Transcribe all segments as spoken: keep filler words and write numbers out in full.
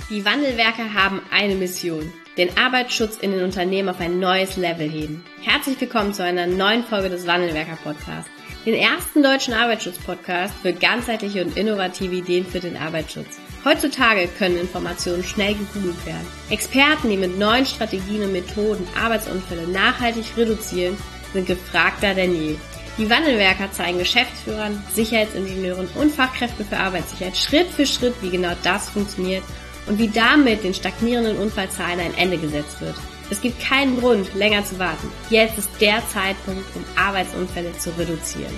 Die Wandelwerker haben eine Mission: den Arbeitsschutz in den Unternehmen auf ein neues Level heben. Herzlich willkommen zu einer neuen Folge des Wandelwerker-Podcasts, den ersten deutschen Arbeitsschutz-Podcast für ganzheitliche und innovative Ideen für den Arbeitsschutz. Heutzutage können Informationen schnell gegoogelt werden. Experten, die mit neuen Strategien und Methoden Arbeitsunfälle nachhaltig reduzieren, sind gefragter denn je. Die Wandelwerker zeigen Geschäftsführern, Sicherheitsingenieuren und Fachkräften für Arbeitssicherheit Schritt für Schritt, wie genau das funktioniert und wie damit den stagnierenden Unfallzahlen ein Ende gesetzt wird. Es gibt keinen Grund, länger zu warten. Jetzt ist der Zeitpunkt, um Arbeitsunfälle zu reduzieren.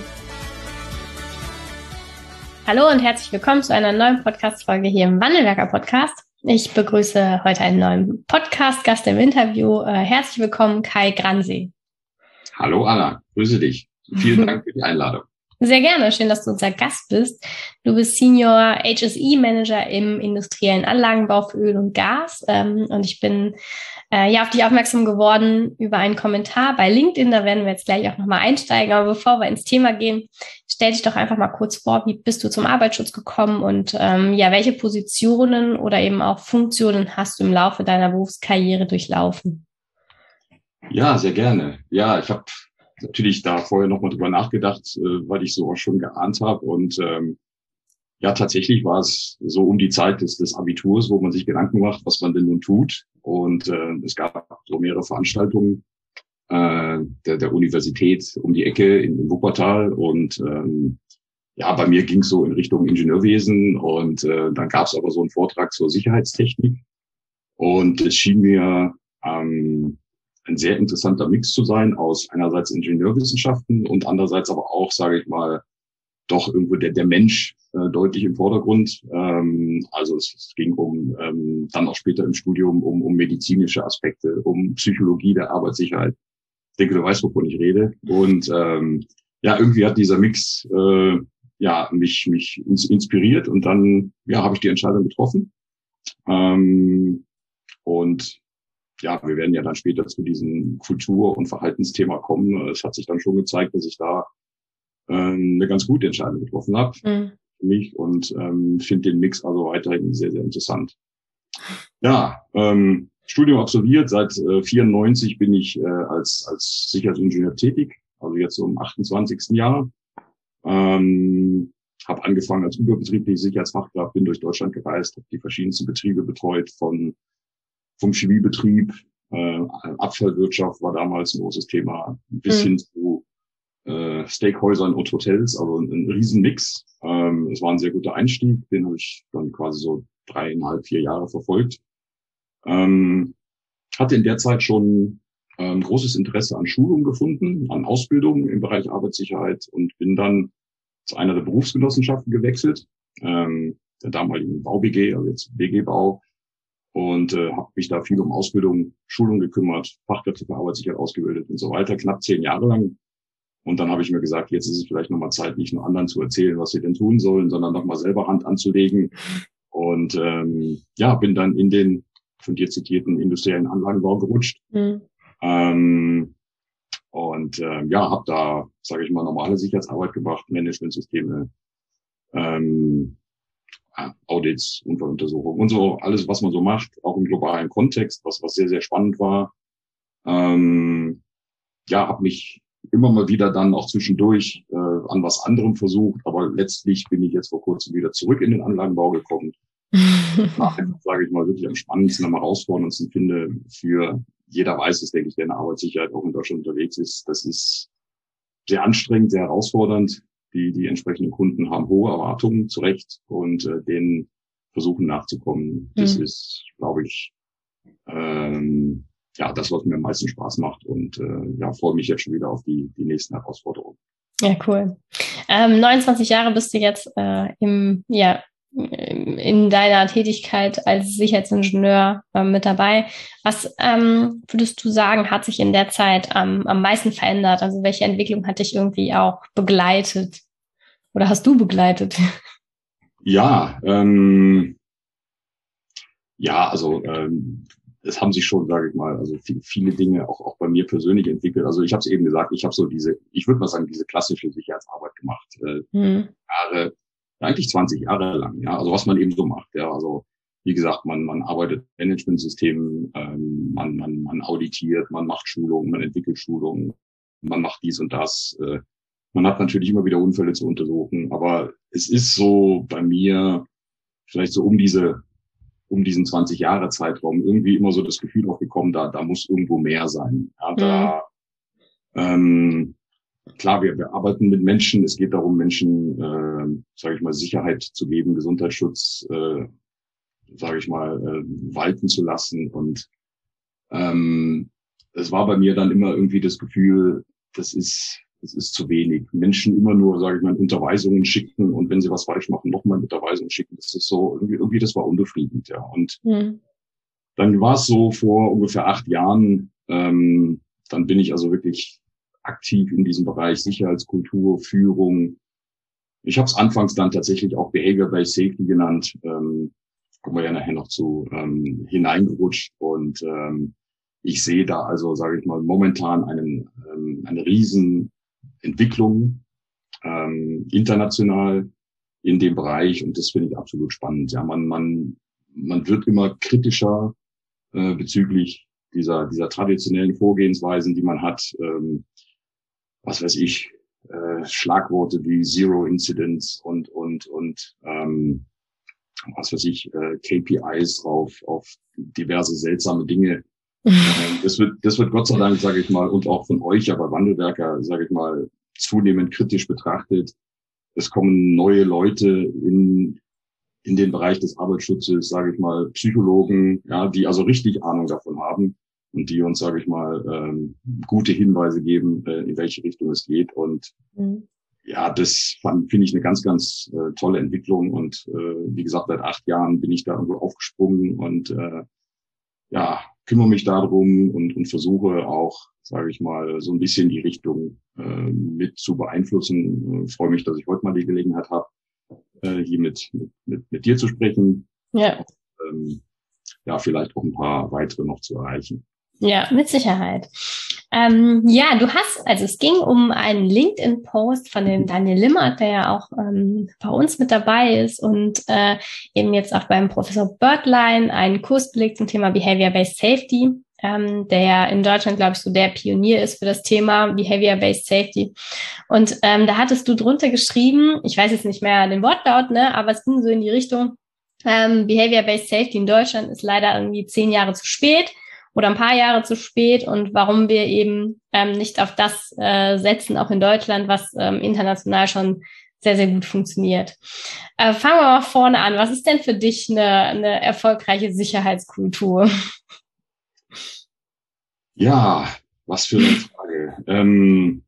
Hallo und herzlich willkommen zu einer neuen Podcast-Folge hier im Wandelwerker-Podcast. Ich begrüße heute einen neuen Podcast-Gast im Interview. Äh, herzlich willkommen, Kai Gransee. Hallo Anna, grüße dich. Vielen Dank für die Einladung. Sehr gerne, schön, dass du unser Gast bist. Du bist Senior H S E Manager im industriellen Anlagenbau für Öl und Gas. Ähm, und ich bin äh, ja auf dich aufmerksam geworden über einen Kommentar bei LinkedIn. Da werden wir jetzt gleich auch nochmal einsteigen. Aber bevor wir ins Thema gehen, stell dich doch einfach mal kurz vor, wie bist du zum Arbeitsschutz gekommen und ähm, ja, welche Positionen oder eben auch Funktionen hast du im Laufe deiner Berufskarriere durchlaufen? Ja, sehr gerne. Ja, ich habe natürlich da vorher nochmal drüber nachgedacht, äh, weil ich so auch schon geahnt habe. Und ähm, ja, tatsächlich war es so um die Zeit des, des Abiturs, wo man sich Gedanken macht, was man denn nun tut. Und äh, es gab so mehrere Veranstaltungen äh, der, der Universität um die Ecke in, in Wuppertal. Und ähm, ja, bei mir ging es so in Richtung Ingenieurwesen. Und äh, dann gab es aber so einen Vortrag zur Sicherheitstechnik. Und es schien mir ähm, ein sehr interessanter Mix zu sein aus einerseits Ingenieurwissenschaften und andererseits aber auch, sage ich mal, doch irgendwo der, der Mensch äh, deutlich im Vordergrund. Ähm, also es, es ging um ähm, dann auch später im Studium um, um medizinische Aspekte, um Psychologie der Arbeitssicherheit. Ich denke, du weißt, wovon ich rede. Und ähm, ja, irgendwie hat dieser Mix äh, ja mich mich ins, inspiriert und dann ja habe ich die Entscheidung getroffen. Ähm, und ja, wir werden ja dann später zu diesem Kultur- und Verhaltensthema kommen. Es hat sich dann schon gezeigt, dass ich da äh, eine ganz gute Entscheidung getroffen habe mhm. für mich und ähm, finde den Mix also weiterhin sehr, sehr interessant. Ja, ähm, Studium absolviert. Seit äh, vierundneunzig bin ich äh, als als Sicherheitsingenieur tätig, also jetzt so im achtundzwanzigsten Jahr. Ähm, habe angefangen als überbetriebliche Sicherheitsfachkraft, bin durch Deutschland gereist, habe die verschiedensten Betriebe betreut, von vom Chemiebetrieb, äh, Abfallwirtschaft war damals ein großes Thema, bis mhm. hin zu äh, Steakhäusern und Hotels, also ein, ein Riesenmix. Ähm, es war ein sehr guter Einstieg, den habe ich dann quasi so dreieinhalb, vier Jahre verfolgt. Ähm, hatte in der Zeit schon ähm, großes Interesse an Schulung gefunden, an Ausbildung im Bereich Arbeitssicherheit und bin dann zu einer der Berufsgenossenschaften gewechselt, ähm, der damaligen Bau-B G, also jetzt B G Bau, und äh, habe mich da viel um Ausbildung, Schulung gekümmert, Fachkräfte für Arbeitssicherheit ausgebildet und so weiter, knapp zehn Jahre lang. Und dann habe ich mir gesagt, jetzt ist es vielleicht nochmal Zeit, nicht nur anderen zu erzählen, was sie denn tun sollen, sondern nochmal selber Hand anzulegen. Und ähm, ja, bin dann in den von dir zitierten industriellen Anlagenbau gerutscht. Mhm. Ähm, und äh, ja, habe da, sage ich mal, normale Sicherheitsarbeit gemacht, Managementsysteme, ähm, Audits, Unfalluntersuchungen und so, alles, was man so macht, auch im globalen Kontext, was was sehr, sehr spannend war. Ähm, ja, habe mich immer mal wieder dann auch zwischendurch äh, an was anderem versucht, aber letztlich bin ich jetzt vor kurzem wieder zurück in den Anlagenbau gekommen. Sage ich mal, wirklich am spannendsten, am herausforderndsten finde für jeder weiß es, denke ich, der in der Arbeitssicherheit auch in Deutschland unterwegs ist. Das ist sehr anstrengend, sehr herausfordernd. Die, die entsprechenden Kunden haben hohe Erwartungen zu Recht und äh, denen versuchen nachzukommen. Das mhm. ist, glaube ich, ähm, ja, das, was mir am meisten Spaß macht und äh, ja, freue mich jetzt schon wieder auf die, die nächsten Herausforderungen. Ja, cool. Ähm, neunundzwanzig Jahre bist du jetzt äh, im, ja, in deiner Tätigkeit als Sicherheitsingenieur äh, mit dabei. Was ähm, würdest du sagen, hat sich in der Zeit ähm, am meisten verändert? Also welche Entwicklung hat dich irgendwie auch begleitet? Oder hast du begleitet? Ja, ähm, ja, also ähm, es haben sich schon, sage ich mal, also viel, viele Dinge auch auch bei mir persönlich entwickelt. Also ich habe es eben gesagt, ich habe so diese, ich würde mal sagen, diese klassische Sicherheitsarbeit gemacht, äh, mhm. Jahre, eigentlich zwanzig Jahre lang, ja, also was man eben so macht, ja, also wie gesagt, man, man arbeitet mit Managementsystemen, ähm, man, man, man auditiert, man macht Schulungen, man entwickelt Schulungen, man macht dies und das. Äh, man hat natürlich immer wieder Unfälle zu untersuchen, aber es ist so bei mir vielleicht so um diese um diesen zwanzig Jahre Zeitraum irgendwie immer so das Gefühl aufgekommen, da, da muss irgendwo mehr sein. Ja, da, mhm. ähm, klar, wir, wir arbeiten mit Menschen. Es geht darum, Menschen, äh, sage ich mal, Sicherheit zu geben, Gesundheitsschutz, äh, sage ich mal, äh, walten zu lassen. Und ähm, es war bei mir dann immer irgendwie das Gefühl, das ist das ist zu wenig. Menschen immer nur, sage ich mal, Unterweisungen schicken und wenn sie was falsch machen, nochmal Unterweisungen schicken. Das ist so irgendwie, irgendwie das war unbefriedigend, ja. Und mhm. dann war es so vor ungefähr acht Jahren. Ähm, dann bin ich also wirklich aktiv in diesem Bereich Sicherheitskultur, Führung. Ich habe es anfangs dann tatsächlich auch Behavior-Based Safety genannt. Ähm, kommen wir ja nachher noch zu ähm, hineingerutscht. Und ähm, ich sehe da also, sage ich mal, momentan einen, ähm, eine riesen Entwicklung ähm, international in dem Bereich. Und das finde ich absolut spannend. Ja, man, man, man wird immer kritischer äh, bezüglich dieser, dieser traditionellen Vorgehensweisen, die man hat. Ähm, was weiß ich, äh, Schlagworte wie Zero Incidents und, und, und, ähm, was weiß ich, äh, K P Is auf, auf diverse seltsame Dinge. Das wird, das wird Gott sei Dank, sage ich mal, und auch von euch, aber Wandelwerker, sage ich mal, zunehmend kritisch betrachtet. Es kommen neue Leute in, in den Bereich des Arbeitsschutzes, sage ich mal, Psychologen, ja, die also richtig Ahnung davon haben und die uns, sage ich mal, ähm, gute Hinweise geben, äh, in welche Richtung es geht. Und mhm. ja, das finde ich eine ganz, ganz äh, tolle Entwicklung. Und äh, wie gesagt, seit acht Jahren bin ich da irgendwo aufgesprungen und äh, ja, kümmere mich darum und, und versuche auch, sage ich mal, so ein bisschen die Richtung äh, mit zu beeinflussen. Ich freue mich, dass ich heute mal die Gelegenheit habe, äh, hier mit, mit, mit dir zu sprechen. Ja. Und, ähm, ja, vielleicht auch ein paar weitere noch zu erreichen. Ja, mit Sicherheit. Ähm, ja, du hast, also es ging um einen LinkedIn-Post von dem Daniel Limmert, der ja auch ähm, bei uns mit dabei ist und äh, eben jetzt auch beim Professor Börtlein einen Kurs belegt zum Thema Behavior-Based Safety, ähm, der ja in Deutschland, glaube ich, so der Pionier ist für das Thema Behavior-Based Safety. Und ähm, da hattest du drunter geschrieben, ich weiß jetzt nicht mehr den Wortlaut, ne, aber es ging so in die Richtung, ähm, Behavior-Based Safety in Deutschland ist leider irgendwie zehn Jahre zu spät oder ein paar Jahre zu spät und warum wir eben ähm, nicht auf das äh, setzen, auch in Deutschland, was ähm, international schon sehr, sehr gut funktioniert. Äh, fangen wir mal vorne an. Was ist denn für dich eine, eine erfolgreiche Sicherheitskultur? Ja, was für eine Frage. ähm,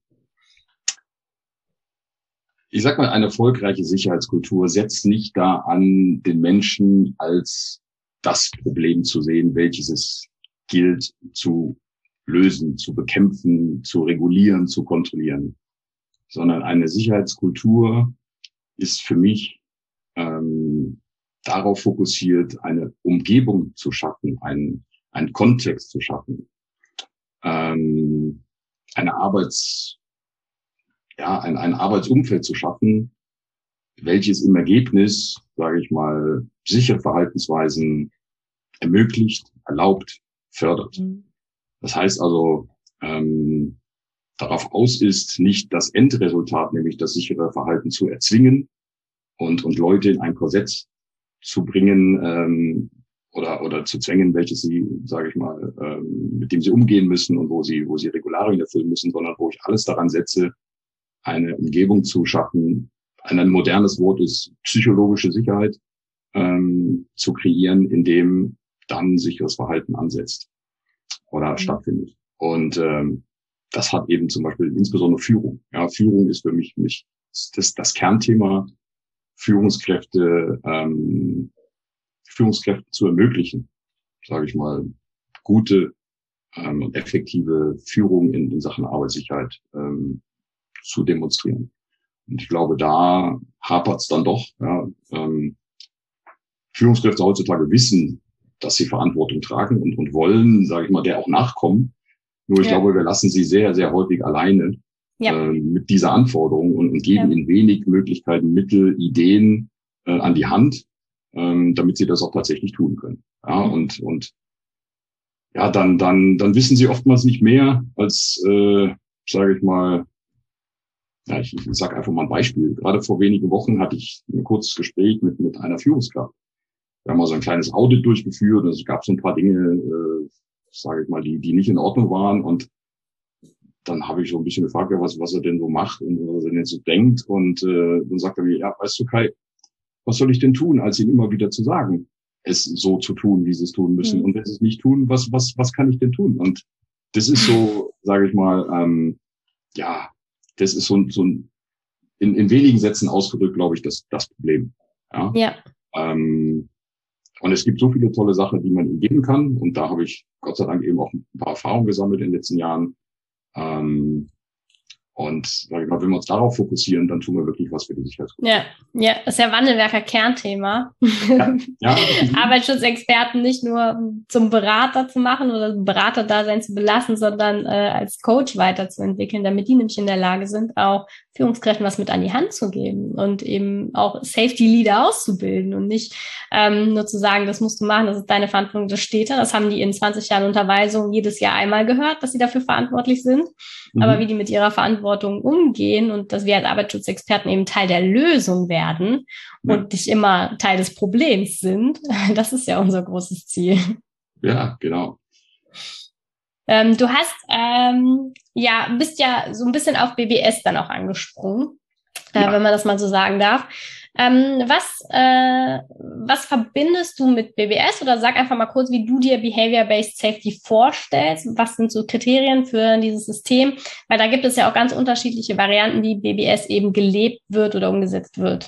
ich sag mal, eine erfolgreiche Sicherheitskultur setzt nicht da an, den Menschen als das Problem zu sehen, welches es gilt zu lösen, zu bekämpfen, zu regulieren, zu kontrollieren. Sondern eine Sicherheitskultur ist für mich ähm, darauf fokussiert, eine Umgebung zu schaffen, einen, einen Kontext zu schaffen, ähm, eine Arbeits, ja, ein, ein Arbeitsumfeld zu schaffen, welches im Ergebnis, sage ich mal, sichere Verhaltensweisen ermöglicht, erlaubt, fördert. Das heißt also, ähm, darauf aus ist, nicht das Endresultat, nämlich das sichere Verhalten zu erzwingen und, und Leute in ein Korsett zu bringen ähm, oder, oder zu zwängen, welches sie, sage ich mal, ähm, mit dem sie umgehen müssen und wo sie, wo sie Regularien erfüllen müssen, sondern wo ich alles daran setze, eine Umgebung zu schaffen. Ein modernes Wort ist psychologische Sicherheit ähm, zu kreieren, in dem dann sicheres Verhalten ansetzt oder mhm. stattfindet. Und ähm, das hat eben zum Beispiel insbesondere Führung. Ja, Führung ist für mich nicht das, das Kernthema, Führungskräfte, ähm, Führungskräfte zu ermöglichen, sage ich mal, gute ähm, und effektive Führung in, in Sachen Arbeitssicherheit ähm, zu demonstrieren. Und ich glaube, da hapert es dann doch. Ja, ähm, Führungskräfte heutzutage wissen, dass sie Verantwortung tragen und, und wollen, sage ich mal, der auch nachkommen. Nur ich ja. glaube, wir lassen sie sehr, sehr häufig alleine ja. äh, mit dieser Anforderung und, und geben ja. ihnen wenig Möglichkeiten, Mittel, Ideen äh, an die Hand, ähm, damit sie das auch tatsächlich tun können. Ja, und und ja, dann dann dann wissen sie oftmals nicht mehr als, äh, sage ich mal, ja, ich, ich sage einfach mal ein Beispiel. Gerade vor wenigen Wochen hatte ich ein kurzes Gespräch mit mit einer Führungskraft. Wir haben mal so ein kleines Audit durchgeführt. Also es gab so ein paar Dinge, äh, sage ich mal, die die nicht in Ordnung waren. Und dann habe ich so ein bisschen gefragt, ja, was was er denn so macht und was er denn jetzt so denkt. Und äh, dann sagt er mir, ja, weißt du, Kai, was soll ich denn tun, als ihm immer wieder zu sagen, es so zu tun, wie sie es tun müssen. Mhm. Und wenn sie es nicht tun, was was was kann ich denn tun? Und das ist so, sage ich mal, ähm, ja, das ist so, so ein, in, in wenigen Sätzen ausgedrückt, glaube ich, das, das Problem. Ja. ja. Ähm, und es gibt so viele tolle Sachen, die man ihm geben kann. Und da habe ich Gott sei Dank eben auch ein paar Erfahrungen gesammelt in den letzten Jahren. Ähm, Und sag ich mal, wenn wir uns darauf fokussieren, dann tun wir wirklich was für die Sicherheitsgruppe. Ja, ja, das ist ja Wandelwerker Kernthema. Ja, ja. Arbeitsschutzexperten nicht nur zum Berater zu machen oder Beraterdasein zu belassen, sondern äh, als Coach weiterzuentwickeln, damit die nämlich in der Lage sind, auch Führungskräften was mit an die Hand zu geben und eben auch Safety Leader auszubilden und nicht ähm, nur zu sagen, das musst du machen, das ist deine Verantwortung, das steht da. Das haben die in zwanzig Jahren Unterweisung jedes Jahr einmal gehört, dass sie dafür verantwortlich sind. Mhm. Aber wie die mit ihrer Verantwortung umgehen und dass wir als Arbeitsschutzexperten eben Teil der Lösung werden ja. und nicht immer Teil des Problems sind, das ist ja unser großes Ziel. Ja, genau. Ähm, du hast, ähm, ja, bist ja so ein bisschen auf B B S dann auch angesprungen, äh, ja. wenn man das mal so sagen darf. Ähm, was, äh, was verbindest du mit B B S? Oder sag einfach mal kurz, wie du dir Behavior-Based Safety vorstellst. Was sind so Kriterien für dieses System? Weil da gibt es ja auch ganz unterschiedliche Varianten, wie B B S eben gelebt wird oder umgesetzt wird.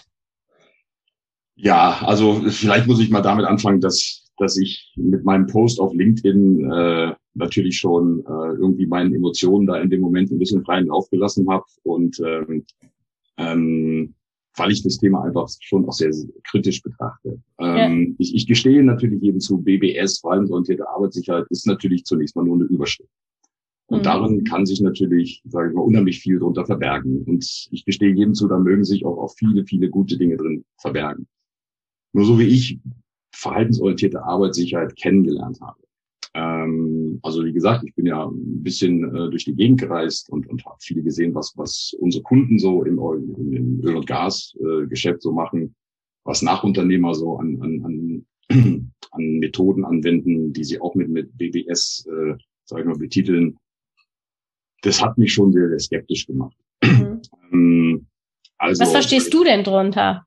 Ja, also vielleicht muss ich mal damit anfangen, dass dass ich mit meinem Post auf LinkedIn äh, natürlich schon äh, irgendwie meinen Emotionen da in dem Moment ein bisschen freien Lauf gelassen habe und ähm, ähm, weil ich das Thema einfach schon auch sehr, sehr kritisch betrachte. Ähm, ja. ich, ich gestehe natürlich jedem zu, B B S, verhaltensorientierte Arbeitssicherheit, ist natürlich zunächst mal nur eine Überschrift. Und mhm. darin kann sich natürlich, sage ich mal, unheimlich viel drunter verbergen. Und ich gestehe jedem zu, da mögen sich auch, auch viele, viele gute Dinge drin verbergen. Nur so wie ich verhaltensorientierte Arbeitssicherheit kennengelernt habe. Ähm, also wie gesagt, ich bin ja ein bisschen äh, durch die Gegend gereist und, und habe viel gesehen, was, was unsere Kunden so im, im Öl- und Gasgeschäft äh, so machen, was Nachunternehmer so an, an, an, an Methoden anwenden, die sie auch mit, mit B B S, äh, sag ich mal, betiteln. Das hat mich schon sehr, sehr skeptisch gemacht. Mhm. ähm, also, was verstehst du denn drunter?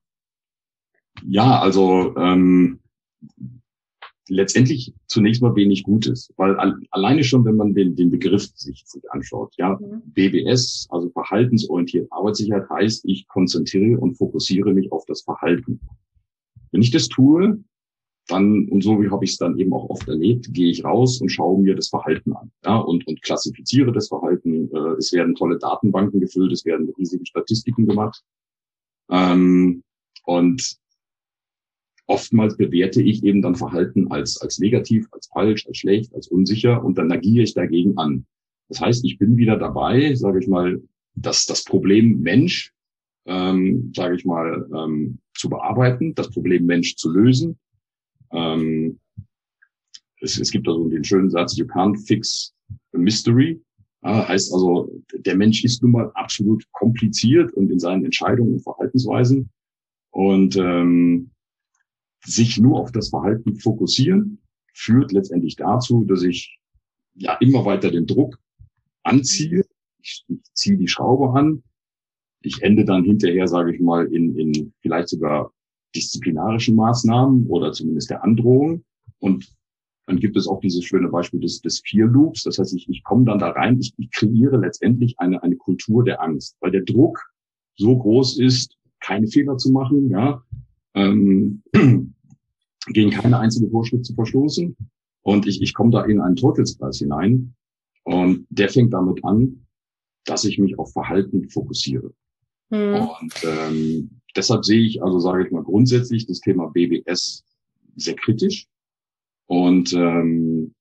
Ja, also ähm, letztendlich zunächst mal wenig Gutes, weil al- alleine schon, wenn man den, den Begriff sich, sich anschaut, ja, mhm. B B S, also verhaltensorientierte Arbeitssicherheit, heißt, ich konzentriere und fokussiere mich auf das Verhalten. Wenn ich das tue, dann, und so wie habe ich es dann eben auch oft erlebt, gehe ich raus und schaue mir das Verhalten an, ja, und, und klassifiziere das Verhalten. Äh, es werden tolle Datenbanken gefüllt, es werden riesige Statistiken gemacht. Ähm, und oftmals bewerte ich eben dann Verhalten als, als negativ, als falsch, als schlecht, als unsicher und dann agiere ich dagegen an. Das heißt, ich bin wieder dabei, sage ich mal, dass das Problem Mensch, ähm, sage ich mal, ähm, zu bearbeiten, das Problem Mensch zu lösen. Ähm, es, es gibt also den schönen Satz, you can't fix a mystery. Ja, heißt also, der Mensch ist nun mal absolut kompliziert und in seinen Entscheidungen und Verhaltensweisen und ähm, sich nur auf das Verhalten fokussieren, führt letztendlich dazu, dass ich ja immer weiter den Druck anziehe. Ich, ich ziehe die Schraube an. Ich ende dann hinterher, sage ich mal, in, in vielleicht sogar disziplinarischen Maßnahmen oder zumindest der Androhung. Und dann gibt es auch dieses schöne Beispiel des, des Fear Loops. Das heißt, ich, ich komme dann da rein, ich, ich kreiere letztendlich eine, eine Kultur der Angst, weil der Druck so groß ist, keine Fehler zu machen, ja, ähm, gegen keine einzige Vorschrift zu verstoßen. Und ich, ich komme da in einen Teufelskreis hinein. Und der fängt damit an, dass ich mich auf Verhalten fokussiere. Mhm. Und ähm, deshalb sehe ich, also sage ich mal grundsätzlich, das Thema B B S sehr kritisch. Und ähm,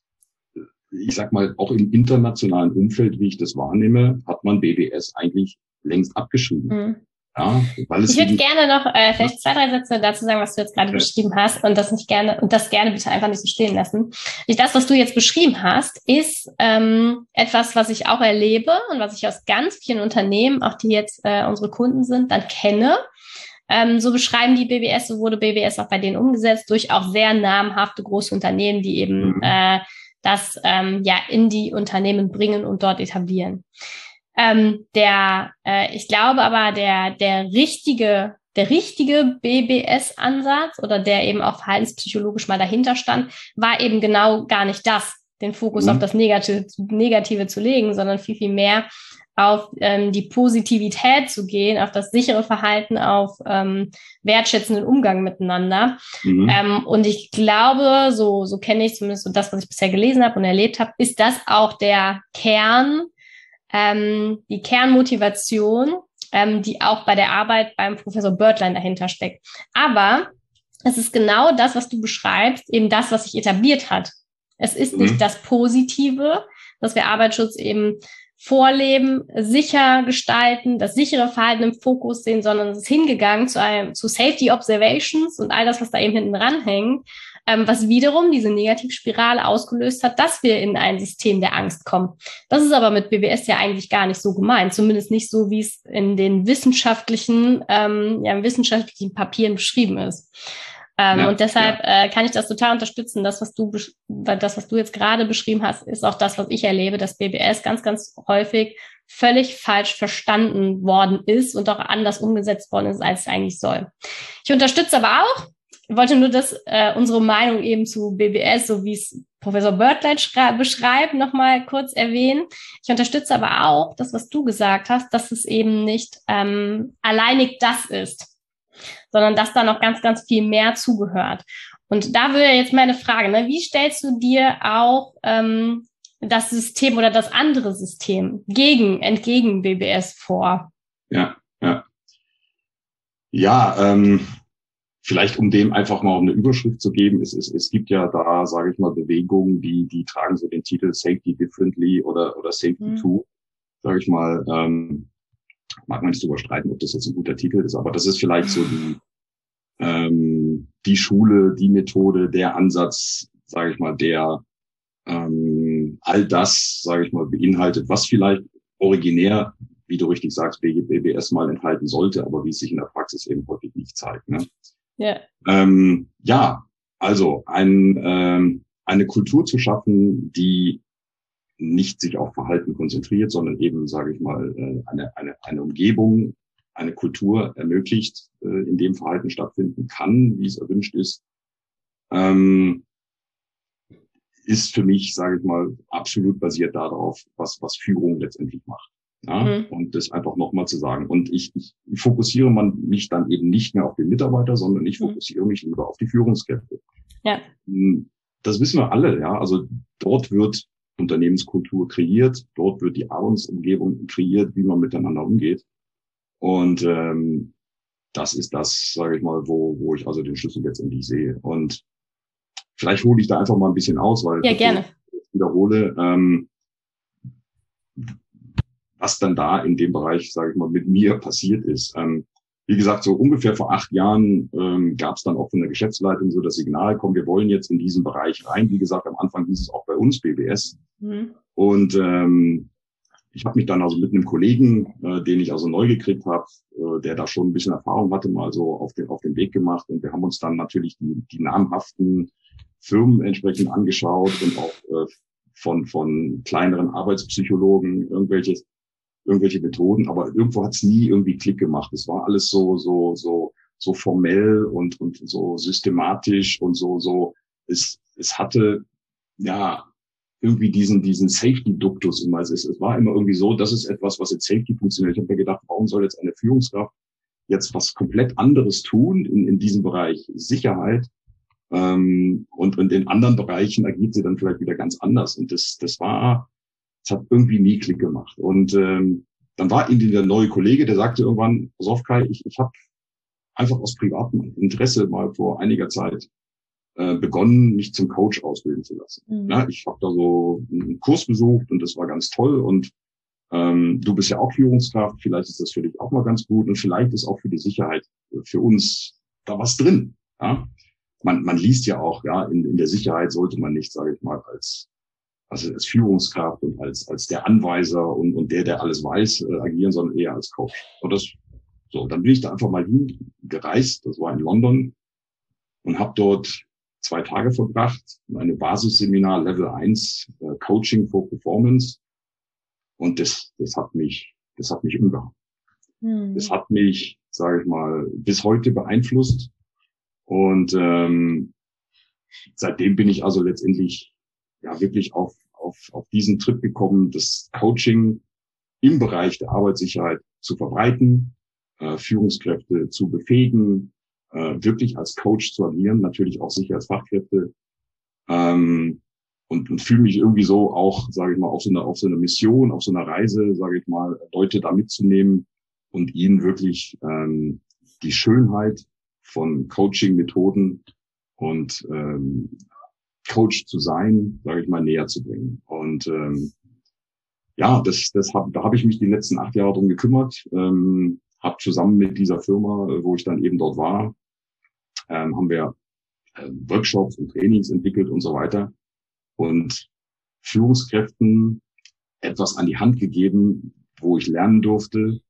ich sag mal, auch im internationalen Umfeld, wie ich das wahrnehme, hat man B B S eigentlich längst abgeschrieben. Mhm. Ja, weil es ich würde gerne noch äh, vielleicht zwei, drei Sätze dazu sagen, was du jetzt gerade ja. beschrieben hast und das nicht gerne und das gerne bitte einfach nicht so stehen lassen. Das, was du jetzt beschrieben hast, ist ähm, etwas, was ich auch erlebe und was ich aus ganz vielen Unternehmen, auch die jetzt äh, unsere Kunden sind, dann kenne. Ähm, so beschreiben die B B S, so wurde B B S auch bei denen umgesetzt durch auch sehr namhafte große Unternehmen, die eben mhm. äh, das ähm, ja in die Unternehmen bringen und dort etablieren. Ähm, der, äh, ich glaube aber, der, der richtige, der richtige B B S-Ansatz oder der eben auch verhaltenspsychologisch mal dahinter stand, war eben genau gar nicht das, den Fokus mhm. auf das Negative, Negative zu legen, sondern viel, viel mehr auf ähm, die Positivität zu gehen, auf das sichere Verhalten, auf ähm, wertschätzenden Umgang miteinander. Mhm. Ähm, und ich glaube, so, so kenne ich zumindest so das, was ich bisher gelesen habe und erlebt habe, ist das auch der Kern, Ähm, die Kernmotivation, ähm, die auch bei der Arbeit beim Professor Börtlein dahinter steckt. Aber es ist genau das, was du beschreibst, eben das, was sich etabliert hat. Es ist mhm. nicht das Positive, dass wir Arbeitsschutz eben vorleben, sicher gestalten, das sichere Verhalten im Fokus sehen, sondern es ist hingegangen zu einem, zu Safety Observations und all das, was da eben hinten dran hängt, ähm, was wiederum diese Negativspirale ausgelöst hat, dass wir in ein System der Angst kommen. Das ist aber mit B B S ja eigentlich gar nicht so gemeint, zumindest nicht so, wie es in den wissenschaftlichen, ähm, ja, in wissenschaftlichen Papieren beschrieben ist. Ähm, ja, und deshalb ja. äh, kann ich das total unterstützen. Das, was du, das, was du jetzt gerade beschrieben hast, ist auch das, was ich erlebe, dass B B S ganz, ganz häufig völlig falsch verstanden worden ist und auch anders umgesetzt worden ist, als es eigentlich soll. Ich unterstütze aber auch, ich wollte nur das, äh, unsere Meinung eben zu B B S, so wie es Professor Börtlein beschreibt, nochmal kurz erwähnen. Ich unterstütze aber auch das, was du gesagt hast, dass es eben nicht ähm, alleinig das ist, sondern dass da noch ganz, ganz viel mehr zugehört. Und da würde jetzt meine Frage, ne, wie stellst du dir auch ähm, das System oder das andere System gegen, entgegen B B S vor? Ja, ja. Ja, ähm, vielleicht um dem einfach mal eine Überschrift zu geben, es, es, es gibt ja da, sage ich mal, Bewegungen, die, die tragen so den Titel Safety Differently oder, oder Safety mhm. zwei, sage ich mal, ähm, mag man nicht drüber streiten, ob das jetzt ein guter Titel ist, aber das ist vielleicht so die, ähm, die Schule, die Methode, der Ansatz, sage ich mal, der ähm, all das, sage ich mal, beinhaltet, was vielleicht originär, wie du richtig sagst, B B S mal enthalten sollte, aber wie es sich in der Praxis eben häufig nicht zeigt. Ne? Ja. Ähm, ja, also ein, ähm, eine Kultur zu schaffen, die nicht sich auf Verhalten konzentriert, sondern eben, sage ich mal, eine, eine, eine Umgebung, eine Kultur ermöglicht, in dem Verhalten stattfinden kann, wie es erwünscht ist, ähm, ist für mich, sage ich mal, absolut basiert darauf, was, was Führung letztendlich macht. Ja? Mhm. Und das einfach nochmal zu sagen. Und ich, ich fokussiere man mich dann eben nicht mehr auf den Mitarbeiter, sondern ich fokussiere mich lieber auf die Führungskräfte. Ja. Das wissen wir alle, ja. Also dort wird Unternehmenskultur kreiert, dort wird die Arbeitsumgebung kreiert, wie man miteinander umgeht. Und ähm, das ist das, sage ich mal, wo wo ich also den Schlüssel letztendlich sehe. Und vielleicht hole ich da einfach mal ein bisschen aus, weil ja, gerne. ich wiederhole, ähm, was dann da in dem Bereich, sage ich mal, mit mir passiert ist. Ähm, wie gesagt, so ungefähr vor acht Jahren ähm, gab es dann auch von der Geschäftsleitung so das Signal, komm, wir wollen jetzt in diesen Bereich rein. Wie gesagt, am Anfang hieß es auch bei uns B B S. Mhm. Und ähm, ich habe mich dann also mit einem Kollegen, äh, den ich also neu gekriegt habe, äh, der da schon ein bisschen Erfahrung hatte, mal so auf den auf den Weg gemacht. Und wir haben uns dann natürlich die, die namhaften Firmen entsprechend angeschaut und auch äh, von von kleineren Arbeitspsychologen irgendwelches irgendwelche Methoden, aber irgendwo hat es nie irgendwie Klick gemacht. Es war alles so so so so formell und und so systematisch und so so es es hatte ja irgendwie diesen diesen Safety-Duktus immer. Es, ist, es war immer irgendwie so, das ist etwas, was jetzt Safety funktioniert. Ich habe mir gedacht, warum soll jetzt eine Führungskraft jetzt was komplett anderes tun in in diesem Bereich Sicherheit? Ähm, und, und in anderen Bereichen agiert sie dann vielleicht wieder ganz anders. Und das das war Es hat irgendwie nie Klick gemacht. Und ähm, dann war irgendwie der neue Kollege, der sagte irgendwann, pass auf Kai, ich, ich habe einfach aus privatem Interesse mal vor einiger Zeit äh, begonnen, mich zum Coach ausbilden zu lassen. Mhm. Ja, ich habe da so einen Kurs besucht und das war ganz toll. Und Ähm, du bist ja auch Führungskraft, vielleicht ist das für dich auch mal ganz gut und vielleicht ist auch für die Sicherheit für uns da was drin. Ja? Man, man liest ja auch, ja, in, in der Sicherheit sollte man nicht, sage ich mal, als also als Führungskraft und als als der Anweiser und, und der, der alles weiß, äh, agieren, sondern eher als Coach. Und das, so, dann bin ich da einfach mal hingereist, das war in London, und habe dort zwei Tage verbracht, eine Basisseminar Level eins, äh, Coaching for Performance. Und das, das hat mich, das hat mich umgehauen. Hm. Das hat mich, sage ich mal, bis heute beeinflusst. Und ähm, seitdem bin ich also letztendlich ja wirklich auf, auf, auf diesen Trip gekommen, das Coaching im Bereich der Arbeitssicherheit zu verbreiten, äh, Führungskräfte zu befähigen, äh, wirklich als Coach zu agieren, natürlich auch Sicherheitsfachkräfte. Ähm, und, und fühle mich irgendwie so auch, sage ich mal, auf so einer auf so einer Mission, auf so einer Reise, sage ich mal, Leute da mitzunehmen und ihnen wirklich ähm, die Schönheit von Coaching-Methoden und ähm, Coach zu sein, sage ich mal, näher zu bringen. Und ähm, ja, das, das hab, da habe ich mich die letzten acht Jahre drum gekümmert, ähm, habe zusammen mit dieser Firma, wo ich dann eben dort war, ähm, haben wir äh, Workshops und Trainings entwickelt und so weiter und Führungskräften etwas an die Hand gegeben, wo ich lernen durfte,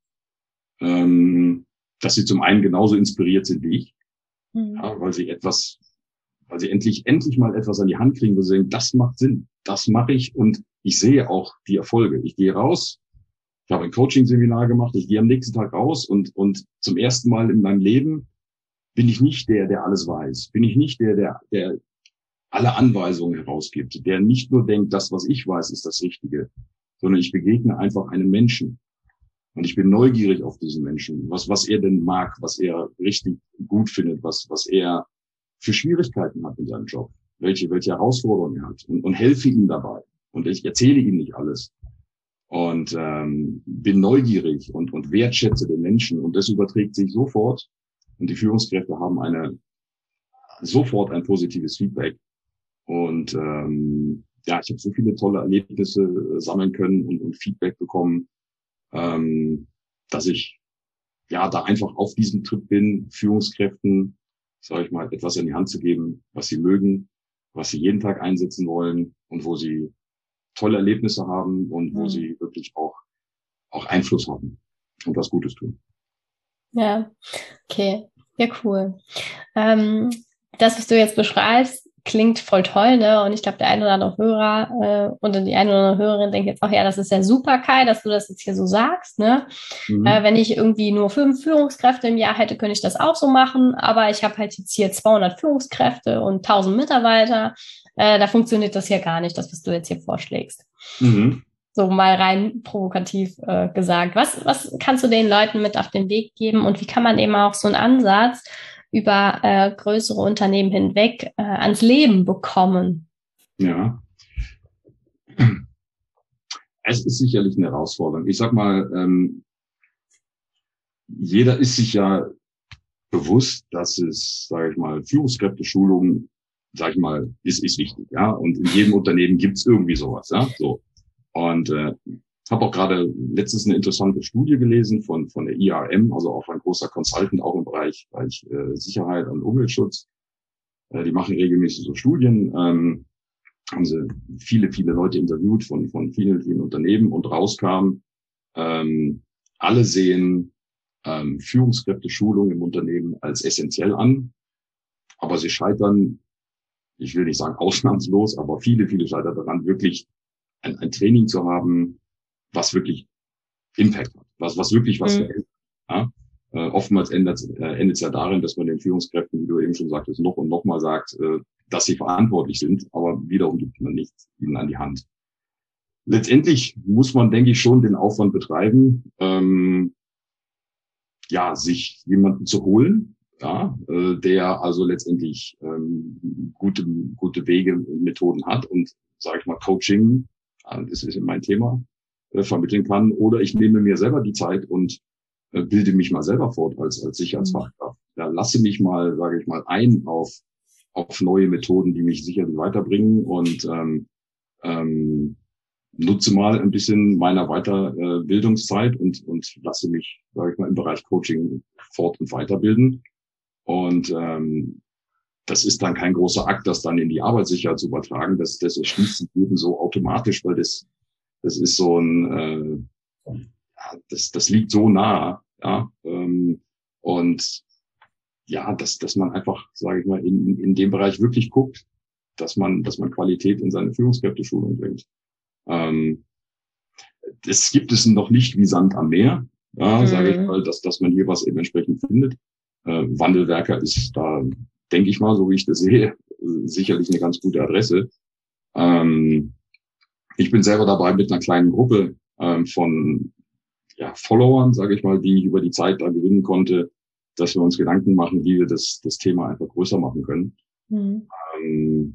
ähm, dass sie zum einen genauso inspiriert sind wie ich, mhm. ja, weil sie etwas weil sie endlich, endlich mal etwas an die Hand kriegen, wo sie sagen, das macht Sinn, das mache ich und ich sehe auch die Erfolge. Ich gehe raus, ich habe ein Coaching-Seminar gemacht, ich gehe am nächsten Tag raus und, und zum ersten Mal in meinem Leben bin ich nicht der, der alles weiß, bin ich nicht der, der, der alle Anweisungen herausgibt, der nicht nur denkt, das, was ich weiß, ist das Richtige, sondern ich begegne einfach einem Menschen. Und ich bin neugierig auf diesen Menschen, was, was er denn mag, was er richtig gut findet, was, was er für Schwierigkeiten hat in seinem Job, welche, welche Herausforderungen er hat und, und helfe ihm dabei. Und ich erzähle ihm nicht alles. Und ähm, bin neugierig und, und wertschätze den Menschen. Und das überträgt sich sofort. Und die Führungskräfte haben eine sofort ein positives Feedback. Und ähm, ja, ich habe so viele tolle Erlebnisse äh, sammeln können und, und Feedback bekommen, ähm, dass ich ja da einfach auf diesem Trip bin, Führungskräften, sage ich mal, etwas in die Hand zu geben, was sie mögen, was sie jeden Tag einsetzen wollen und wo sie tolle Erlebnisse haben und wo mhm. sie wirklich auch auch Einfluss haben und was Gutes tun. Ja, okay, ja, cool. Ähm, das, was du jetzt beschreibst, klingt voll toll, ne? Und ich glaube, der eine oder andere Hörer äh, und die eine oder andere Hörerin denkt jetzt auch, ja, das ist ja super, Kai, dass du das jetzt hier so sagst, ne? Mhm. Äh, wenn ich irgendwie nur fünf Führungskräfte im Jahr hätte, könnte ich das auch so machen, aber ich habe halt jetzt hier zweihundert Führungskräfte und tausend Mitarbeiter. Äh, da funktioniert das ja gar nicht, das, was du jetzt hier vorschlägst. Mhm. So mal rein provokativ äh, gesagt. Was, was kannst du den Leuten mit auf den Weg geben und wie kann man eben auch so einen Ansatz über äh, größere Unternehmen hinweg äh, ans Leben bekommen? Ja, es ist sicherlich eine Herausforderung. Ich sag mal, ähm, jeder ist sich ja bewusst, dass es, sage ich mal, Führungskräfteschulung, sage ich mal, ist ist wichtig, ja. Und in jedem Unternehmen gibt's irgendwie sowas, ja. So und äh, habe auch gerade letztens eine interessante Studie gelesen von von der I R M, also auch ein großer Consultant, auch im Bereich, Bereich äh, Sicherheit und Umweltschutz. Äh, die machen regelmäßig so Studien, ähm, haben sie viele, viele Leute interviewt von von vielen, vielen Unternehmen und rauskam, ähm, alle sehen ähm, Führungskräfteschulung im Unternehmen als essentiell an, aber sie scheitern, ich will nicht sagen ausnahmslos, aber viele, viele scheitern daran, wirklich ein, ein Training zu haben, was wirklich Impact hat, was, was wirklich was mhm. verhält. Ja? Äh, oftmals endet äh, endet es ja darin, dass man den Führungskräften, wie du eben schon sagtest, noch und noch mal sagt, äh, dass sie verantwortlich sind, aber wiederum gibt man nicht ihnen an die Hand. Letztendlich muss man, denke ich, schon den Aufwand betreiben, ähm, ja, sich jemanden zu holen, ja, äh, der also letztendlich ähm, gute gute Wege und Methoden hat und, sage ich mal, Coaching, äh, das ist mein Thema, äh, vermitteln kann. Oder ich nehme mir selber die Zeit und äh, bilde mich mal selber fort als als Sicherheitsfachkraft. Ja, lasse mich mal, sage ich mal, ein auf auf neue Methoden, die mich sicherlich weiterbringen und ähm, ähm, nutze mal ein bisschen meiner Weiterbildungszeit und, und lasse mich, sage ich mal, im Bereich Coaching fort- und weiterbilden. Und ähm, das ist dann kein großer Akt, das dann in die Arbeitssicherheit zu übertragen. Das, das erschließt sich eben so automatisch, weil das, das ist so ein, äh, ja, das, das liegt so nah, ja. Ähm, und ja, dass, dass man einfach, sage ich mal, in, in dem Bereich wirklich guckt, dass man, dass man Qualität in seine Führungskräfteschulung bringt. Ähm, das gibt es noch nicht wie Sand am Meer, ja, mhm. sage ich mal, dass, dass man hier was eben entsprechend findet. Äh, Wandelwerker ist da, denke ich mal, so wie ich das sehe, sicherlich eine ganz gute Adresse. Ähm, ich bin selber dabei mit einer kleinen Gruppe ähm, von ja, Followern, sage ich mal, die ich über die Zeit da gewinnen konnte, dass wir uns Gedanken machen, wie wir das, das Thema einfach größer machen können. Mhm. Ähm,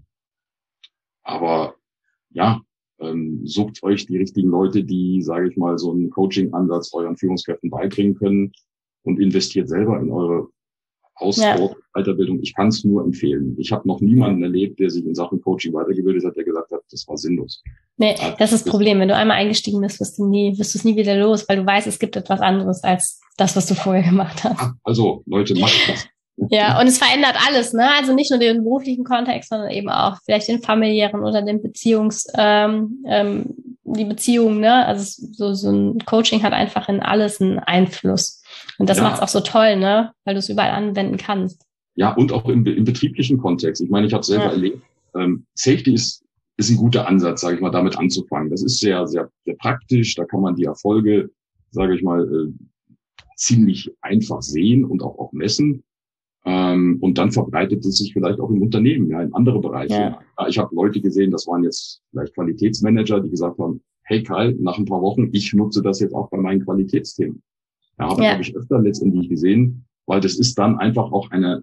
aber ja, ähm, sucht euch die richtigen Leute, die, sage ich mal, so einen Coaching-Ansatz euren Führungskräften beibringen können und investiert selber in eure Aus-, ja. Sport-, Weiterbildung. Ich kann es nur empfehlen. Ich habe noch niemanden erlebt, der sich in Sachen Coaching weitergebildet hat, der gesagt hat, das war sinnlos. Nee, das ist das Problem. Wenn du einmal eingestiegen bist, wirst du nie, wirst du es nie wieder los, weil du weißt, es gibt etwas anderes als das, was du vorher gemacht hast. Also, Leute, macht das. Ja, und es verändert alles, ne? Also nicht nur den beruflichen Kontext, sondern eben auch vielleicht den familiären oder den Beziehungs, ähm, ähm, die Beziehung, ne? Also so, so ein Coaching hat einfach in alles einen Einfluss. Und das ja. macht es auch so toll, ne? Weil du es überall anwenden kannst. Ja, und auch im, im betrieblichen Kontext. Ich meine, ich habe selber ja. erlebt, ähm, Safety ist ist ein guter Ansatz, sage ich mal, damit anzufangen. Das ist sehr, sehr, sehr praktisch. Da kann man die Erfolge, sage ich mal, äh, ziemlich einfach sehen und auch, auch messen. Ähm, und dann verbreitet es sich vielleicht auch im Unternehmen, ja, in andere Bereiche. Ja. Ja, ich habe Leute gesehen, das waren jetzt vielleicht Qualitätsmanager, die gesagt haben, hey Karl, nach ein paar Wochen, ich nutze das jetzt auch bei meinen Qualitätsthemen. Ja, habe ja. ich öfter letztendlich gesehen, weil das ist dann einfach auch eine,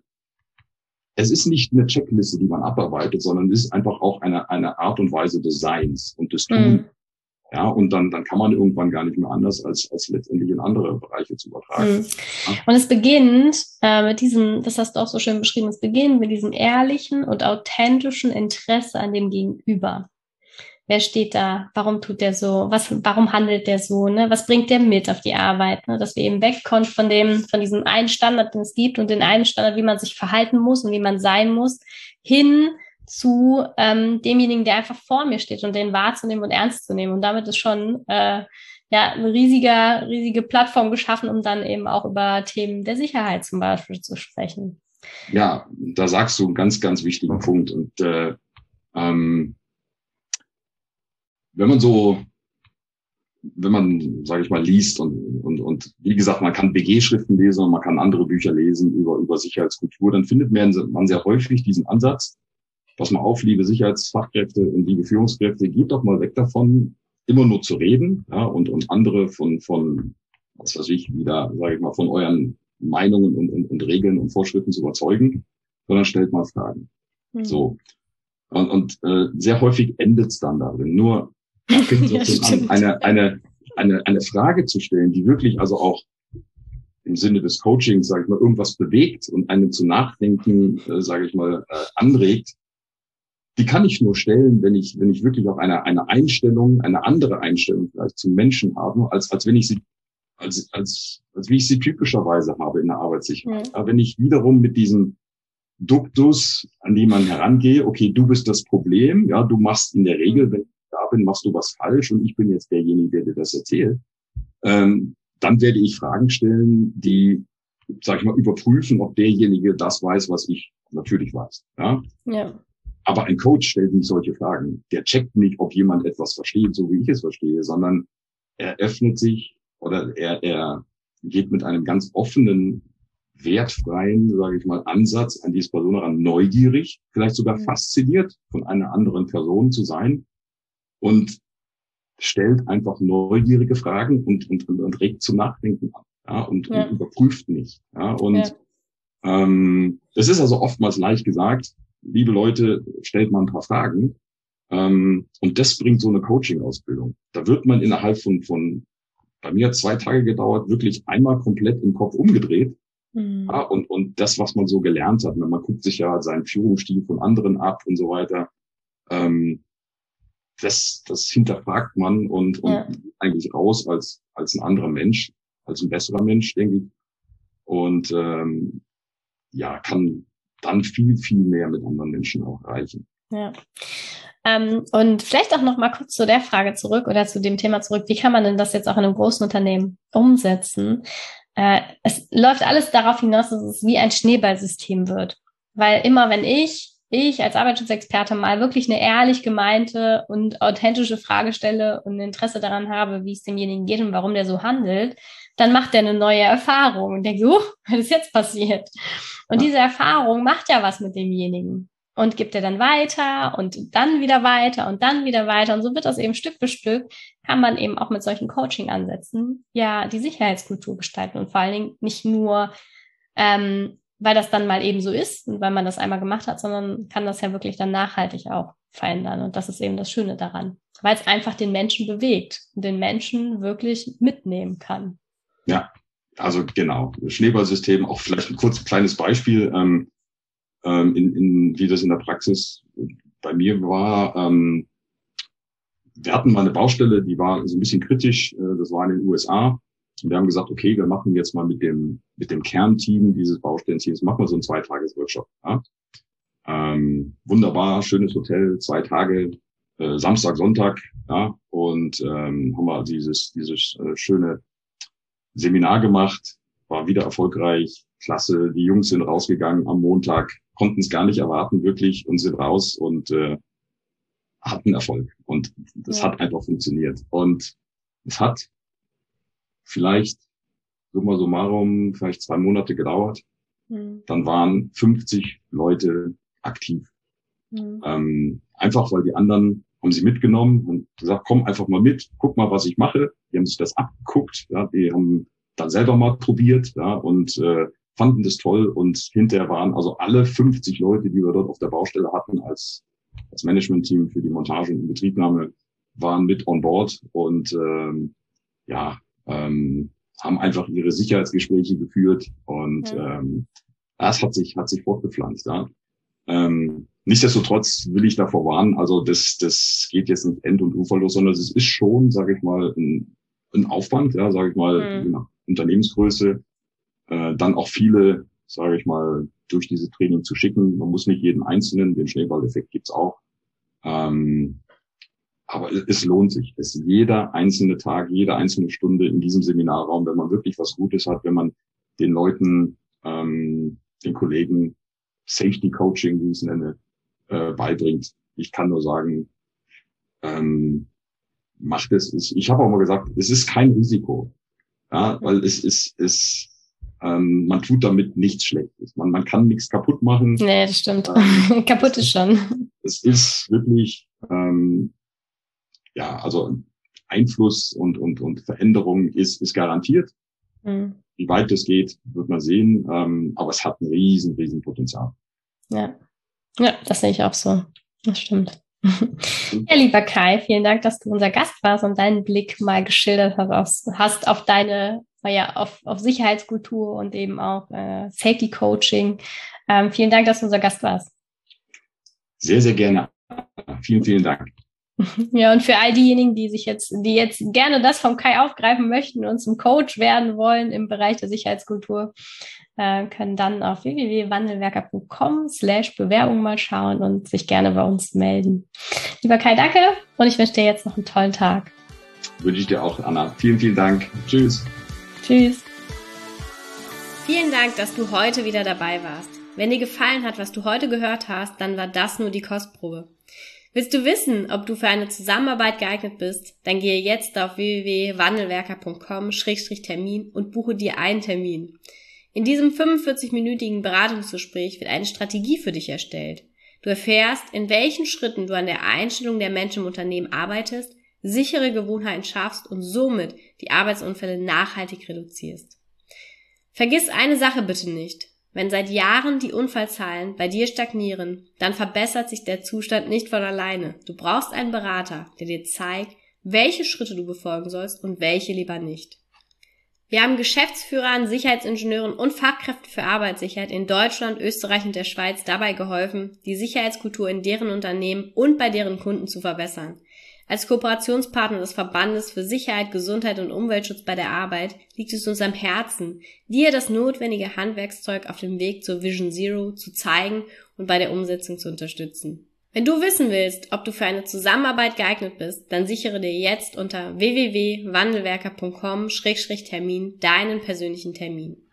es ist nicht eine Checkliste, die man abarbeitet, sondern es ist einfach auch eine, eine Art und Weise des Seins und des Tun. Mhm. Ja, und dann, dann kann man irgendwann gar nicht mehr anders, als, als letztendlich in andere Bereiche zu übertragen. Mhm. Ja. Und es beginnt äh, mit diesem, das hast du auch so schön beschrieben, es beginnt mit diesem ehrlichen und authentischen Interesse an dem Gegenüber. Wer steht da? Warum tut der so? Was, warum handelt der so? Ne? Was bringt der mit auf die Arbeit? Ne? Dass wir eben wegkommen von dem, von diesem einen Standard, den es gibt und den einen Standard, wie man sich verhalten muss und wie man sein muss, hin zu ähm, demjenigen, der einfach vor mir steht und den wahrzunehmen und ernst zu nehmen. Und damit ist schon äh, ja eine riesige, riesige Plattform geschaffen, um dann eben auch über Themen der Sicherheit zum Beispiel zu sprechen. Ja, da sagst du einen ganz, ganz wichtigen Punkt. Und äh, ähm, wenn man so, wenn man, sage ich mal, liest und, und, und wie gesagt, man kann B G-Schriften lesen und man kann andere Bücher lesen über, über Sicherheitskultur, dann findet man sehr häufig diesen Ansatz, pass mal auf, liebe Sicherheitsfachkräfte und liebe Führungskräfte, geht doch mal weg davon, immer nur zu reden, ja, und, und andere von, von, was weiß ich, wieder, sage ich mal, von euren Meinungen und, und, und Regeln und Vorschriften zu überzeugen, sondern stellt mal Fragen. Mhm. So. Und, und äh, sehr häufig endet es dann darin. Nur da fängt es ja, an, eine, eine, eine, eine Frage zu stellen, die wirklich also auch im Sinne des Coachings, sage ich mal, irgendwas bewegt und einen zum Nachdenken, äh, sage ich mal, äh, anregt. Die kann ich nur stellen, wenn ich, wenn ich wirklich auch eine, eine Einstellung, eine andere Einstellung vielleicht zum Menschen habe, als, als wenn ich sie, als, als, als wie ich sie typischerweise habe in der Arbeitssicherheit. Mhm. Aber wenn ich wiederum mit diesem Duktus, an die man herangehe, okay, du bist das Problem, ja, du machst in der Regel, wenn ich da bin, machst du was falsch und ich bin jetzt derjenige, der dir das erzählt, ähm, dann werde ich Fragen stellen, die, sag ich mal, überprüfen, ob derjenige das weiß, was ich natürlich weiß, ja. Ja. Aber ein Coach stellt nicht solche Fragen. Der checkt nicht, ob jemand etwas versteht, so wie ich es verstehe, sondern er öffnet sich oder er, er geht mit einem ganz offenen, wertfreien, sage ich mal, Ansatz an diese Person heran, neugierig, vielleicht sogar mhm. fasziniert von einer anderen Person zu sein und stellt einfach neugierige Fragen und, und, und, und regt zum Nachdenken an, ja, und, ja. und überprüft nicht. Ja, und ja. ähm, das ist also oftmals leicht gesagt, liebe Leute, stellt mal ein paar Fragen, ähm, und das bringt so eine Coaching-Ausbildung. Da wird man innerhalb von, von bei mir hat zwei Tage gedauert, wirklich einmal komplett im Kopf umgedreht. Mhm. Ja, und, und das, was man so gelernt hat, man guckt sich ja seinen Führungsstil von anderen ab und so weiter. Ähm, das, das hinterfragt man und, und Ja. eigentlich raus als, als ein anderer Mensch, als ein besserer Mensch, denke ich. Und ähm, ja, kann dann viel, viel mehr mit anderen Menschen auch erreichen. Ja. Ähm, und vielleicht auch noch mal kurz zu der Frage zurück oder zu dem Thema zurück. Wie kann man denn das jetzt auch in einem großen Unternehmen umsetzen? Äh, es läuft alles darauf hinaus, dass es wie ein Schneeballsystem wird. Weil immer wenn ich, ich als Arbeitsschutzexperte mal wirklich eine ehrlich gemeinte und authentische Frage stelle und ein Interesse daran habe, wie es demjenigen geht und warum der so handelt, dann macht er eine neue Erfahrung und denkt, uh, was ist jetzt passiert? Und Ja. diese Erfahrung macht ja was mit demjenigen. Und gibt er dann weiter und dann wieder weiter und dann wieder weiter. Und so wird das eben Stück für Stück, kann man eben auch mit solchen Coaching-Ansätzen ja die Sicherheitskultur gestalten. Und vor allen Dingen nicht nur, ähm, weil das dann mal eben so ist und weil man das einmal gemacht hat, sondern kann das ja wirklich dann nachhaltig auch verändern. Und das ist eben das Schöne daran, weil es einfach den Menschen bewegt und den Menschen wirklich mitnehmen kann. Ja, also genau. Schneeballsystem, auch vielleicht ein kurz kleines Beispiel. Ähm, In, in, wie das in der Praxis bei mir war. Ähm, wir hatten mal eine Baustelle, die war so ein bisschen kritisch. Das war in den U S A. Und wir haben gesagt, okay, wir machen jetzt mal mit dem mit dem Kernteam dieses Baustellenteams, machen wir so einen Zweitages-Workshop. Ja? Ähm, wunderbar, schönes Hotel, zwei Tage, äh, Samstag, Sonntag. Ja? Und ähm, haben wir dieses dieses äh, schöne Seminar gemacht, war wieder erfolgreich, klasse. Die Jungs sind rausgegangen am Montag, konnten es gar nicht erwarten, wirklich, und sind raus und äh, hatten Erfolg. Und das Ja. hat einfach funktioniert. Und es hat vielleicht, summa summarum, vielleicht zwei Monate gedauert. Mhm. Dann waren fünfzig Leute aktiv. Mhm. Ähm, einfach, weil die anderen haben sie mitgenommen und gesagt, komm einfach mal mit, guck mal, was ich mache. Die haben sich das abgeguckt, ja, die haben dann selber mal probiert, ja, und äh, fanden das toll, und hinterher waren also alle fünfzig Leute, die wir dort auf der Baustelle hatten, als, als Management-Team für die Montage und Inbetriebnahme, waren mit on board und ähm, ja, ähm, haben einfach ihre Sicherheitsgespräche geführt, und Ja. ähm, das hat sich hat sich fortgepflanzt. Ja. Ähm, nichtsdestotrotz will ich davor warnen, also das das geht jetzt nicht end- und uferlos, sondern es ist schon, sage ich mal, ein, ein Aufwand, ja, sage ich mal, Mhm. je nach Unternehmensgröße, äh, dann auch viele, sage ich mal, durch diese Training zu schicken. Man muss nicht jeden Einzelnen, den Schneeballeffekt gibt's auch. Ähm, aber es, es lohnt sich. Es ist jeder einzelne Tag, jede einzelne Stunde in diesem Seminarraum, wenn man wirklich was Gutes hat, wenn man den Leuten, ähm, den Kollegen Safety Coaching, wie ich es nenne, äh, beibringt. Ich kann nur sagen, ähm, macht es. Ich, ich habe auch mal gesagt, es ist kein Risiko. Ja, weil es ist, es, ähm, man tut damit nichts Schlechtes. Man, man kann nichts kaputt machen. Nee, das stimmt. Ähm, Kaputt ist schon. Es ist wirklich, ähm, ja, also Einfluss und, und, und Veränderung ist, ist garantiert. Mhm. Wie weit das geht, wird man sehen. Ähm, aber es hat ein riesen, riesen Potenzial. Ja. Ja, das sehe ich auch so. Das stimmt. Ja, lieber Kai, vielen Dank, dass du unser Gast warst und deinen Blick mal geschildert hast, hast auf deine, naja, auf, auf Sicherheitskultur und eben auch äh, Safety Coaching. Ähm, vielen Dank, dass du unser Gast warst. Sehr, sehr gerne. Vielen, vielen Dank. Ja, und für all diejenigen, die sich jetzt, die jetzt gerne das vom Kai aufgreifen möchten und zum Coach werden wollen im Bereich der Sicherheitskultur, äh, können dann auf w w w punkt wandelwerker punkt com slash Bewerbung mal schauen und sich gerne bei uns melden. Lieber Kai, danke, und ich wünsche dir jetzt noch einen tollen Tag. Wünsche ich dir auch, Anna. Vielen, vielen Dank. Tschüss. Tschüss. Vielen Dank, dass du heute wieder dabei warst. Wenn dir gefallen hat, was du heute gehört hast, dann war das nur die Kostprobe. Willst du wissen, ob du für eine Zusammenarbeit geeignet bist? Dann gehe jetzt auf w w w punkt wandelwerker punkt com Schrägstrich Termin und buche dir einen Termin. In diesem fünfundvierzig-minütigen Beratungsgespräch wird eine Strategie für dich erstellt. Du erfährst, in welchen Schritten du an der Einstellung der Menschen im Unternehmen arbeitest, sichere Gewohnheiten schaffst und somit die Arbeitsunfälle nachhaltig reduzierst. Vergiss eine Sache bitte nicht. Wenn seit Jahren die Unfallzahlen bei dir stagnieren, dann verbessert sich der Zustand nicht von alleine. Du brauchst einen Berater, der dir zeigt, welche Schritte du befolgen sollst und welche lieber nicht. Wir haben Geschäftsführern, Sicherheitsingenieuren und Fachkräften für Arbeitssicherheit in Deutschland, Österreich und der Schweiz dabei geholfen, die Sicherheitskultur in deren Unternehmen und bei deren Kunden zu verbessern. Als Kooperationspartner des Verbandes für Sicherheit, Gesundheit und Umweltschutz bei der Arbeit liegt es uns am Herzen, dir das notwendige Handwerkszeug auf dem Weg zur Vision Zero zu zeigen und bei der Umsetzung zu unterstützen. Wenn du wissen willst, ob du für eine Zusammenarbeit geeignet bist, dann sichere dir jetzt unter w w w punkt wandelwerker punkt com Schrägstrich Termin deinen persönlichen Termin.